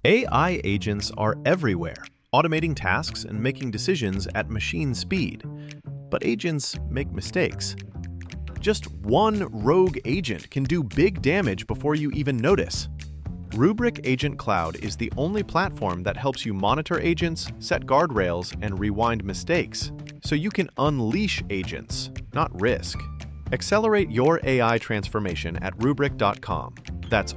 AI agents are everywhere, automating tasks and making decisions at machine speed. But agents make mistakes. Just one rogue agent can do big damage before you even notice. Rubrik Agent Cloud is the only platform that helps you monitor agents, set guardrails, and rewind mistakes, so you can unleash agents, not risk. Accelerate your AI transformation at Rubrik.com. That's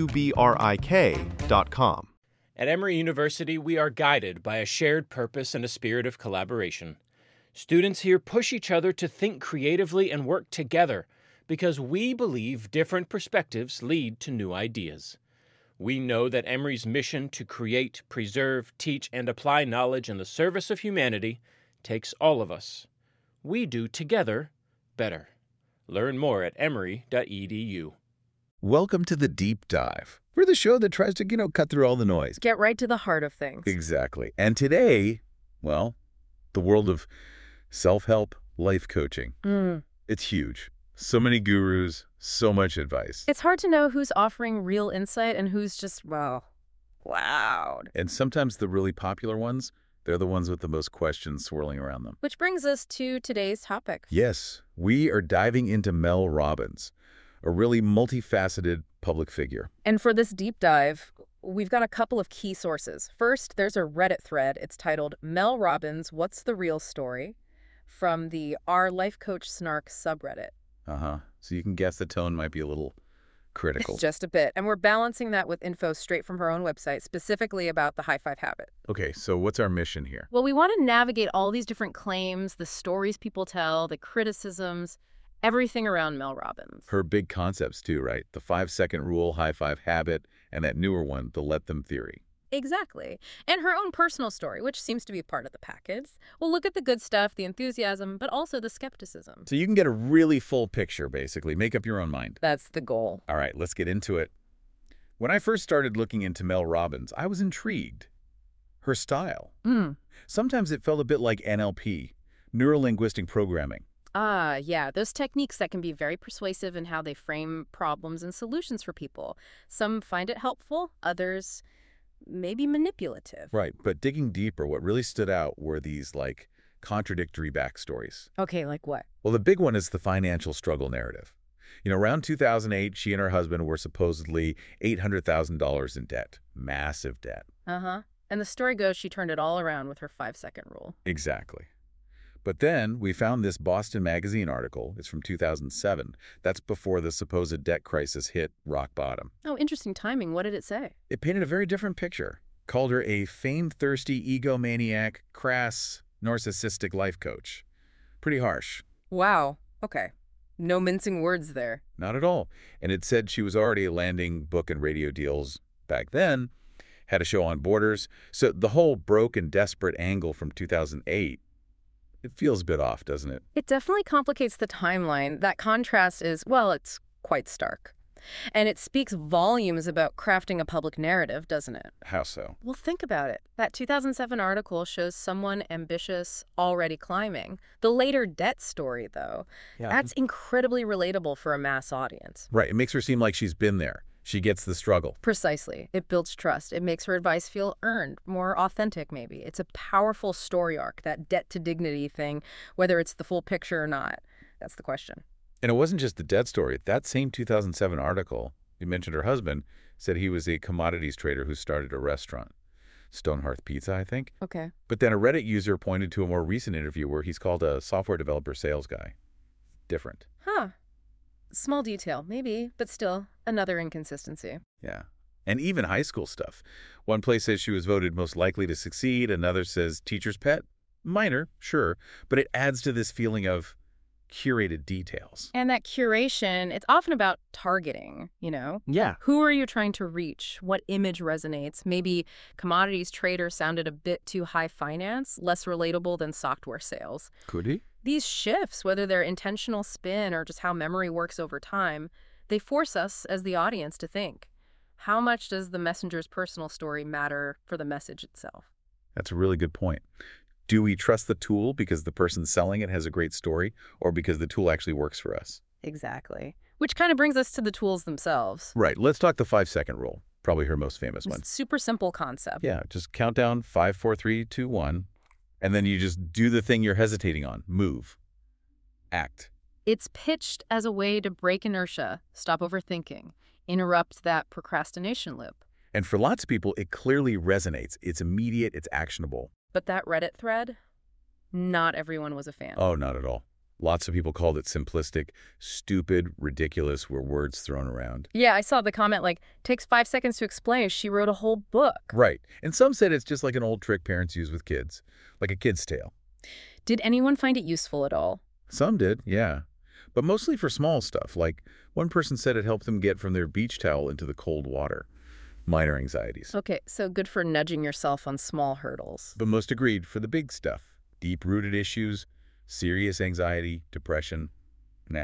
RUBRIK.com. At Emory University, we are guided by a shared purpose and a spirit of collaboration. Students here push each other to think creatively and work together because we believe different perspectives lead to new ideas. We know that Emory's mission to create, preserve, teach, and apply knowledge in the service of humanity takes all of us. We do together better. Learn more at emory.edu. Welcome to The Deep Dive. We're the show that tries to, cut through all the noise. Get right to the heart of things. Exactly. And today, well, the world of self-help, life coaching. It's huge. So many gurus, so much advice. It's hard to know who's offering real insight and who's just, well, loud. And sometimes the really popular ones, they're the ones with the most questions swirling around them. Which brings us to today's topic. Yes, we are diving into Mel Robbins, a really multifaceted public figure. And for this deep dive, we've got a couple of key sources. First, there's a Reddit thread. It's titled, Mel Robbins, What's the Real Story? From the Our Life Coach Snark subreddit. So you can guess the tone might be a little critical. Just a bit. And we're balancing that with info straight from her own website, specifically about the high five habit. Okay, so what's our mission here? Well, we want to navigate all these different claims, the stories people tell, the criticisms, everything around Mel Robbins. Her big concepts too, right? The 5-second rule, high five habit, and that newer one, the let them theory. Exactly. And her own personal story, which seems to be part of the package. We'll look at the good stuff, the enthusiasm, but also the skepticism. So you can get a really full picture, basically. Make up your own mind. That's the goal. All right, let's get into it. When I first started looking into Mel Robbins, I was intrigued. Her style. Sometimes it felt a bit like NLP, neuro-linguistic programming. Yeah, those techniques that can be very persuasive in how they frame problems and solutions for people. Some find it helpful, others maybe manipulative. Right, but digging deeper, what really stood out were these, contradictory backstories. Okay, like what? Well, the big one is the financial struggle narrative. Around 2008, she and her husband were supposedly $800,000 in debt. Massive debt. And the story goes she turned it all around with her 5-second rule. Exactly. But then we found this Boston Magazine article. It's from 2007. That's before the supposed debt crisis hit rock bottom. Oh, interesting timing. What did it say? It painted a very different picture. Called her a fame-thirsty egomaniac, crass, narcissistic life coach. Pretty harsh. Wow. Okay. No mincing words there. Not at all. And it said she was already landing book and radio deals back then, had a show on Borders. So the whole broke and desperate angle from 2008, it feels a bit off, doesn't it? It definitely complicates the timeline. That contrast is, well, it's quite stark. And it speaks volumes about crafting a public narrative, doesn't it? How so? Well, think about it. That 2007 article shows someone ambitious already climbing. The later debt story, though, that's incredibly relatable for a mass audience. Right. It makes her seem like she's been there. She gets the struggle. Precisely. It builds trust. It makes her advice feel earned, more authentic maybe. It's a powerful story arc, that debt to dignity thing, whether it's the full picture or not. That's the question. And it wasn't just the debt story. That same 2007 article, you mentioned her husband, said he was a commodities trader who started a restaurant. Stonehearth Pizza, I think. Okay. But then a Reddit user pointed to a more recent interview where he's called a software developer sales guy. Different. Small detail, maybe, but still, another inconsistency. Yeah. And even high school stuff. One place says she was voted most likely to succeed. Another says teacher's pet. Minor, sure. But it adds to this feeling of curated details. And that curation, it's often about targeting, Yeah. Who are you trying to reach? What image resonates? Maybe commodities trader sounded a bit too high finance, less relatable than software sales. Could he? These shifts, whether they're intentional spin or just how memory works over time, they force us as the audience to think, how much does the messenger's personal story matter for the message itself? That's a really good point. Do we trust the tool because the person selling it has a great story, or because the tool actually works for us? Exactly. Which kind of brings us to the tools themselves. Right. Let's talk the 5-second rule. Probably her most famous It's one. a super simple concept. Yeah, just count down 5, 4, 3, 2, 1, and then you just do the thing you're hesitating on. Move. Act. It's pitched as a way to break inertia, stop overthinking, interrupt that procrastination loop. And for lots of people, it clearly resonates. It's immediate, it's actionable. But that Reddit thread, not everyone was a fan. Oh, not at all. Lots of people called it simplistic, stupid, ridiculous, were words thrown around. Yeah, I saw the comment like, takes 5 seconds to explain. She wrote a whole book. Right. And some said it's just like an old trick parents use with kids, like a kid's tale. Did anyone find it useful at all? Some did, yeah. But mostly for small stuff, like one person said it helped them get from their beach towel into the cold water. Minor anxieties. Okay, so good for nudging yourself on small hurdles. But most agreed for the big stuff. Deep-rooted issues, serious anxiety, depression. Nah,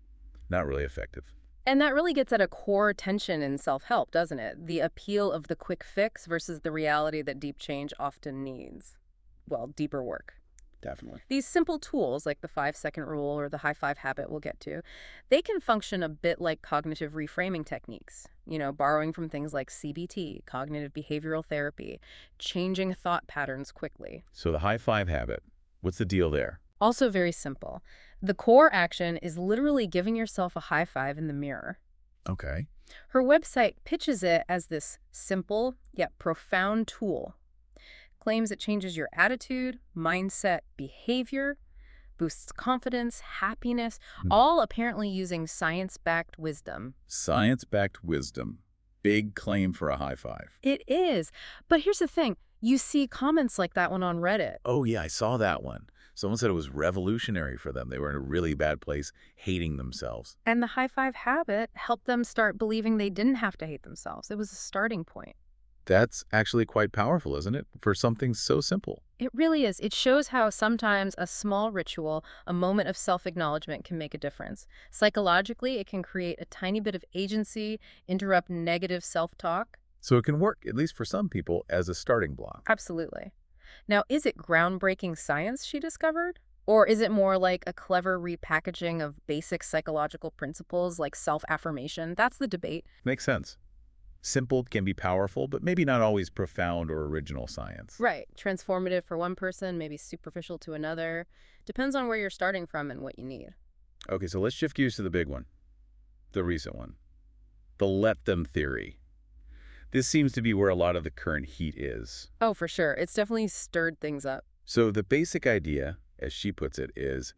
not really effective. And that really gets at a core tension in self-help, doesn't it? The appeal of the quick fix versus the reality that deep change often needs, well, deeper work. Definitely. These simple tools, like the 5-second rule or the high five habit we'll get to, they can function a bit like cognitive reframing techniques, borrowing from things like CBT, cognitive behavioral therapy, changing thought patterns quickly. So the high five habit, what's the deal there? Also very simple. The core action is literally giving yourself a high five in the mirror. Okay. Her website pitches it as this simple yet profound tool. Claims it changes your attitude, mindset, behavior, boosts confidence, happiness, all apparently using science-backed wisdom. Science-backed wisdom. Big claim for a high five. It is. But here's the thing. You see comments like that one on Reddit. Oh, yeah, I saw that one. Someone said it was revolutionary for them. They were in a really bad place, hating themselves. And the high five habit helped them start believing they didn't have to hate themselves. It was a starting point. That's actually quite powerful, isn't it? For something so simple. It really is. It shows how sometimes a small ritual, a moment of self-acknowledgement can make a difference. Psychologically, it can create a tiny bit of agency, interrupt negative self-talk. So it can work, at least for some people, as a starting block. Absolutely. Now, is it groundbreaking science she discovered? Or is it more like a clever repackaging of basic psychological principles like self-affirmation? That's the debate. Makes sense. Simple can be powerful, but maybe not always profound or original science. Right. Transformative for one person, maybe superficial to another. Depends on where you're starting from and what you need. Okay, so let's shift gears to the big one. The recent one. The let them theory. This seems to be where a lot of the current heat is. Oh, for sure. It's definitely stirred things up. So the basic idea, as she puts it, is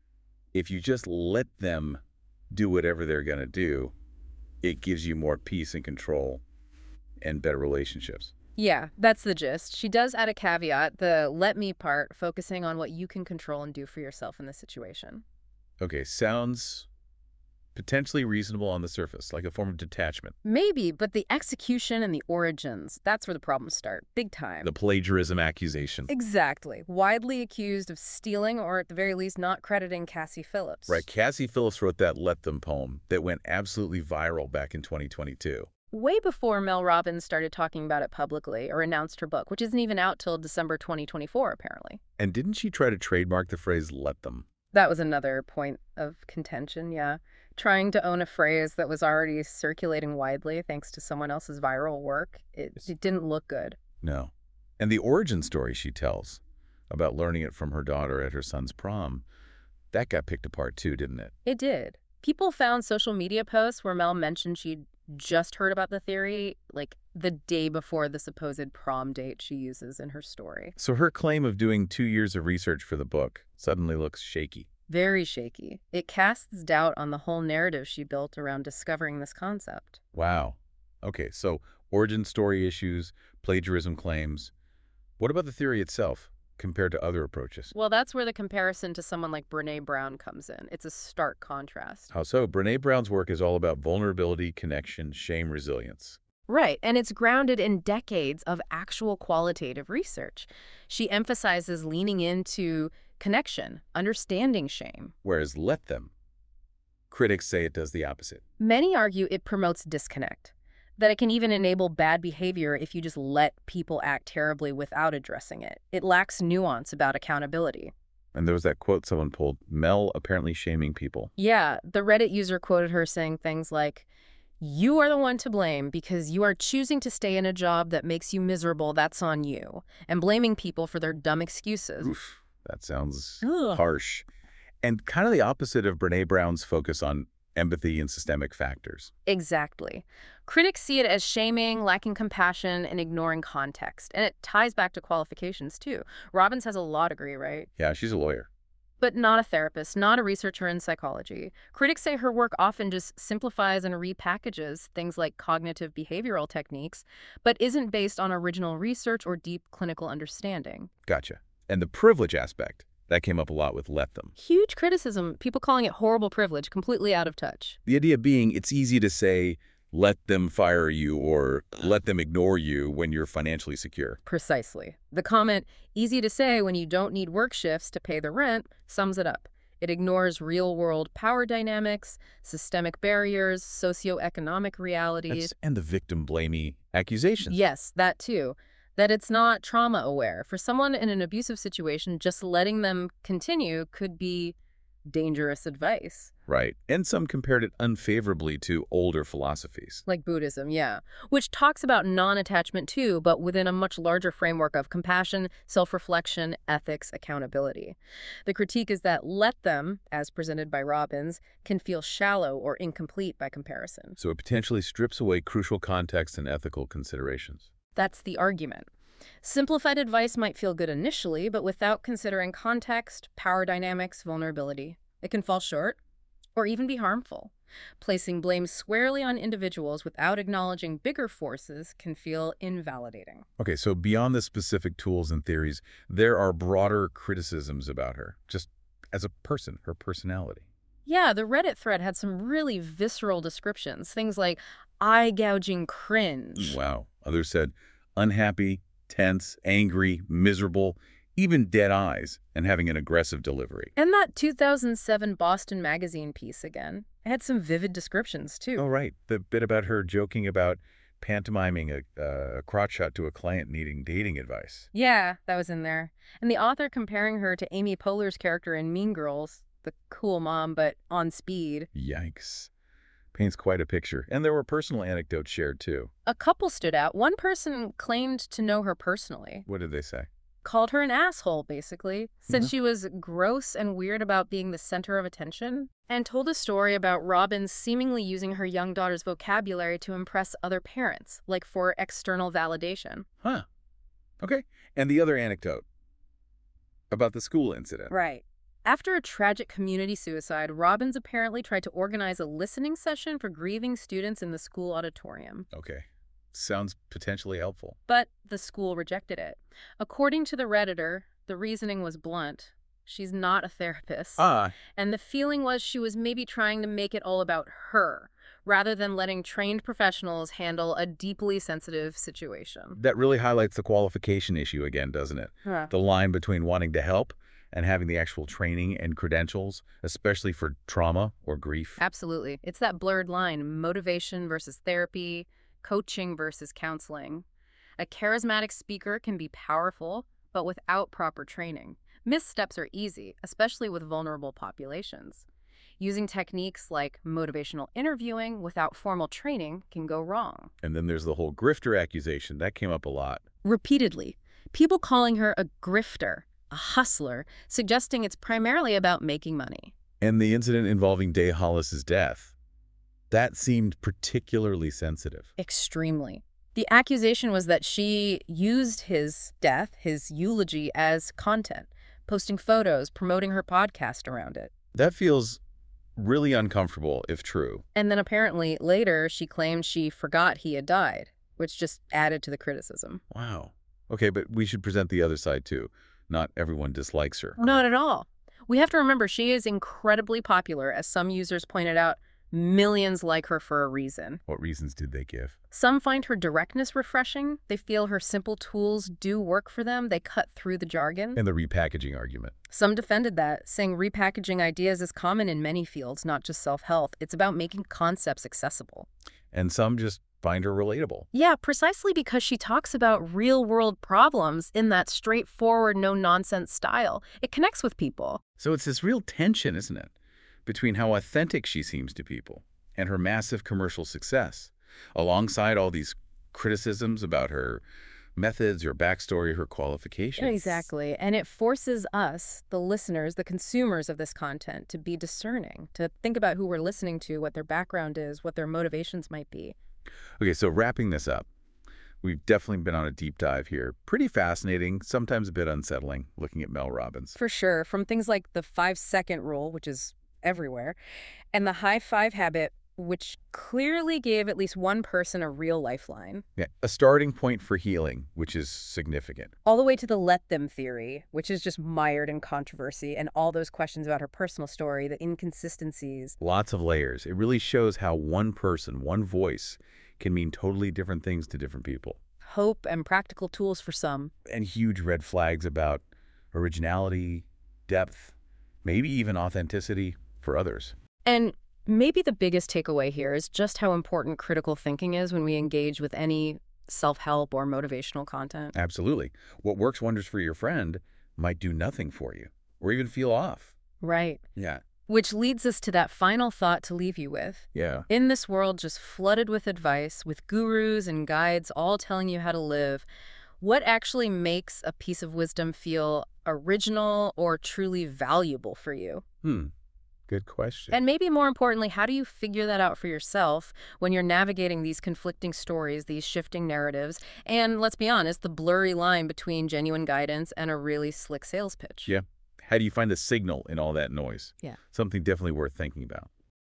if you just let them do whatever they're going to do, it gives you more peace and control and better relationships. Yeah, that's the gist. She does add a caveat, the let me part, focusing on what you can control and do for yourself in this situation. Okay, sounds potentially reasonable on the surface, like a form of detachment. Maybe, but the execution and the origins, that's where the problems start. Big time. The plagiarism accusation. Exactly. Widely accused of stealing or at the very least not crediting Cassie Phillips. Right, Cassie Phillips wrote that Let Them poem that went absolutely viral back in 2022. Way before Mel Robbins started talking about it publicly or announced her book, which isn't even out till December 2024, apparently. And didn't she try to trademark the phrase let them? That was another point of contention, yeah. Trying to own a phrase that was already circulating widely thanks to someone else's viral work, it didn't look good. No. And the origin story she tells about learning it from her daughter at her son's prom, that got picked apart too, didn't it? It did. People found social media posts where Mel mentioned she'd just heard about the theory, like the day before the supposed prom date she uses in her story. So her claim of doing 2 years of research for the book suddenly looks shaky. Very shaky. It casts doubt on the whole narrative she built around discovering this concept. Wow. Okay, so origin story issues, plagiarism claims. What about the theory itself compared to other approaches? Well, that's where the comparison to someone like Brené Brown comes in. It's a stark contrast. How so? Brené Brown's work is all about vulnerability, connection, shame, resilience. Right, and it's grounded in decades of actual qualitative research. She emphasizes leaning into connection, understanding shame. Whereas let them, critics say it does the opposite. Many argue it promotes disconnect, that it can even enable bad behavior if you just let people act terribly without addressing it. It lacks nuance about accountability. And there was that quote someone pulled, Mel apparently shaming people. Yeah, the Reddit user quoted her saying things like, You are the one to blame because you are choosing to stay in a job that makes you miserable. That's on you. And blaming people for their dumb excuses. Oof, that sounds Ugh. harsh. And kind of the opposite of Brené Brown's focus on empathy and systemic factors. Exactly. Critics see it as shaming, lacking compassion, and ignoring context. And it ties back to qualifications, too. Robbins has a law degree, right? Yeah, she's a lawyer. But not a therapist, not a researcher in psychology. Critics say her work often just simplifies and repackages things like cognitive behavioral techniques, but isn't based on original research or deep clinical understanding. Gotcha. And the privilege aspect, that came up a lot with Lethem. Huge criticism, people calling it horrible privilege, completely out of touch. The idea being it's easy to say, let them fire you or let them ignore you when you're financially secure. Precisely. The comment, easy to say when you don't need work shifts to pay the rent, sums it up. It ignores real-world power dynamics, systemic barriers, socioeconomic realities. And the victim-blamey accusations. Yes, that too. That it's not trauma-aware. For someone in an abusive situation, just letting them continue could be dangerous advice. Right. And some compared it unfavorably to older philosophies. Like Buddhism, yeah. Which talks about non-attachment too, but within a much larger framework of compassion, self-reflection, ethics, accountability. The critique is that Lethem, as presented by Robbins, can feel shallow or incomplete by comparison. So it potentially strips away crucial context and ethical considerations. That's the argument. Simplified advice might feel good initially, but without considering context, power dynamics, vulnerability, it can fall short or even be harmful. Placing blame squarely on individuals without acknowledging bigger forces can feel invalidating. Okay, so beyond the specific tools and theories, there are broader criticisms about her, just as a person, her personality. Yeah, the Reddit thread had some really visceral descriptions, things like eye-gouging cringe. Wow. Others said unhappy, tense, angry, miserable, even dead eyes, and having an aggressive delivery. And that 2007 Boston Magazine piece again. It had some vivid descriptions, too. Oh, right. The bit about her joking about pantomiming a crotch shot to a client needing dating advice. Yeah, that was in there. And the author comparing her to Amy Poehler's character in Mean Girls, the cool mom, but on speed. Yikes. Paints quite a picture. And there were personal anecdotes shared, too. A couple stood out. One person claimed to know her personally. What did they say? Called her an asshole, basically. Said she was gross and weird about being the center of attention. And told a story about Robbins seemingly using her young daughter's vocabulary to impress other parents, like for external validation. Huh. Okay. And the other anecdote about the school incident. Right. After a tragic community suicide, Robbins apparently tried to organize a listening session for grieving students in the school auditorium. Okay. Sounds potentially helpful. But the school rejected it. According to the Redditor, the reasoning was blunt. She's not a therapist. And the feeling was she was maybe trying to make it all about her, rather than letting trained professionals handle a deeply sensitive situation. That really highlights the qualification issue again, doesn't it? Huh. The line between wanting to help and having the actual training and credentials, especially for trauma or grief. Absolutely. It's that blurred line, motivation versus therapy, coaching versus counseling. A charismatic speaker can be powerful, but without proper training. Missteps are easy, especially with vulnerable populations. Using techniques like motivational interviewing without formal training can go wrong. And then there's the whole grifter accusation. That came up a lot. Repeatedly, people calling her a grifter, a hustler, suggesting it's primarily about making money. And the incident involving Day Hollis's death, that seemed particularly sensitive. Extremely. The accusation was that she used his death, his eulogy, as content, posting photos, promoting her podcast around it. That feels really uncomfortable, if true. And then apparently later she claimed she forgot he had died, which just added to the criticism. Wow. Okay, but we should present the other side too. Not everyone dislikes her. Not at all. We have to remember she is incredibly popular, as some users pointed out. Millions like her for a reason. What reasons did they give? Some find her directness refreshing. They feel her simple tools do work for them. They cut through the jargon. And the repackaging argument. Some defended that, saying repackaging ideas is common in many fields, not just self-help. It's about making concepts accessible. And some just find her relatable. Yeah, precisely because she talks about real-world problems in that straightforward, no-nonsense style. It connects with people. So it's this real tension, isn't it? Between how authentic she seems to people and her massive commercial success, alongside all these criticisms about her methods, her backstory, her qualifications. Exactly. And it forces us, the listeners, the consumers of this content, to be discerning, to think about who we're listening to, what their background is, what their motivations might be. Okay, so wrapping this up, we've definitely been on a deep dive here. Pretty fascinating, sometimes a bit unsettling, looking at Mel Robbins. For sure. From things like the 5-second rule, which is everywhere, and the high five habit, which clearly gave at least one person a real lifeline. Yeah, a starting point for healing, which is significant. All the way to the let them theory, which is just mired in controversy, and all those questions about her personal story, the inconsistencies. Lots of layers. It really shows how one person, one voice, can mean totally different things to different people. Hope and practical tools for some. And huge red flags about originality, depth, maybe even authenticity for others. And maybe the biggest takeaway here is just how important critical thinking is when we engage with any self-help or motivational content. Absolutely. What works wonders for your friend might do nothing for you, or even feel off. Right. Yeah. Which leads us to that final thought to leave you with. Yeah. In this world just flooded with advice, with gurus and guides all telling you how to live, what actually makes a piece of wisdom feel original or truly valuable for you? Good question. And maybe more importantly, how do you figure that out for yourself when you're navigating these conflicting stories, these shifting narratives, and let's be honest, the blurry line between genuine guidance and a really slick sales pitch? Yeah. How do you find the signal in all that noise? Yeah. Something definitely worth thinking about.